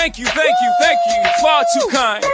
Thank you, far too kind.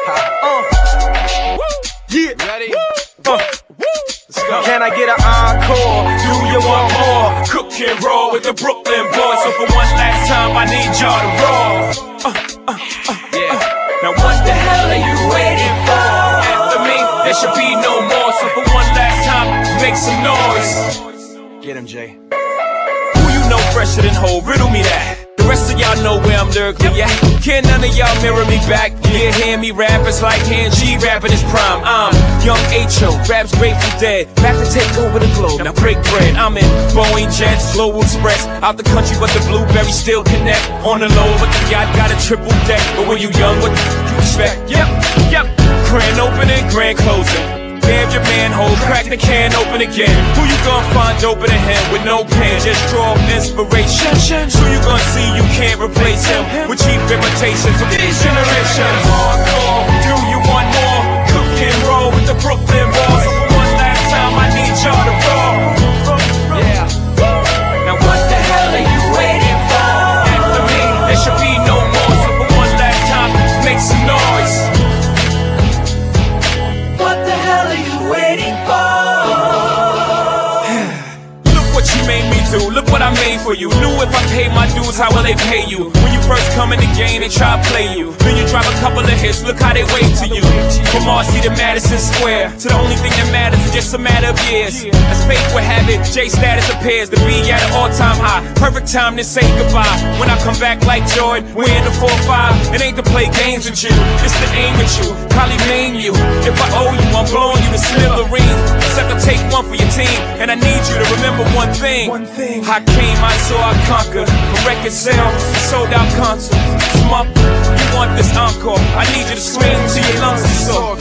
Yeah. Ready? Let's go. Can I get an encore? Do you want more? Cook and roll with the Brooklyn boys. So for one last time, I need y'all to roll. Now what the hell are you waiting for? After me, there should be no more. So for one last time, make some noise. Get him, Jay. Who you know fresher than Ho? Riddle me that. The rest of y'all know where I'm lyrically at. Can none of y'all mirror me back? Yeah, hear me rap, it's like Han G rapping his prime. I'm Young H.O., raps Grateful Dead, back to take over the globe, now break bread. I'm in Boeing Jets, Global Express, out the country but the blueberries still connect. On the low but the yacht got a triple deck. But when you young, what the you expect? Yep, grand opening, grand closing. Damn your manhole, crack the can open again. Who you gonna find open a hand with no pen? Just draw inspiration. Who you gonna see you can't replace him with cheap imitations from these generations? Hardcore, do you want more? Cook and roll with the Brooklyn boys. So for one last time, I need y'all to roll. Yeah. Now what the hell are you waiting for? After me, there should be no more. So for one last time, make some noise. Look what I made for you. Knew if I paid my dues, how will they pay you? When you first come in the game, they try to play you. Then you drop a couple of hits, look how they wait to you. From Marcy to Madison Square, to the only thing that matters is just a matter of years. As fate would have it, J status appears to be at an all-time high. Perfect time to say goodbye. When I come back like Jordan, we're in the 4-5. It ain't to play games with you, it's to aim at you. Probably maim you. If I owe you, I'm blowing you to smithereens. Except I'll take one for your team, and I need you to remember one thing. I came, I saw, I conquered. From record sales, sold out concerts. You want this encore? I need you to scream till your lungs are sore.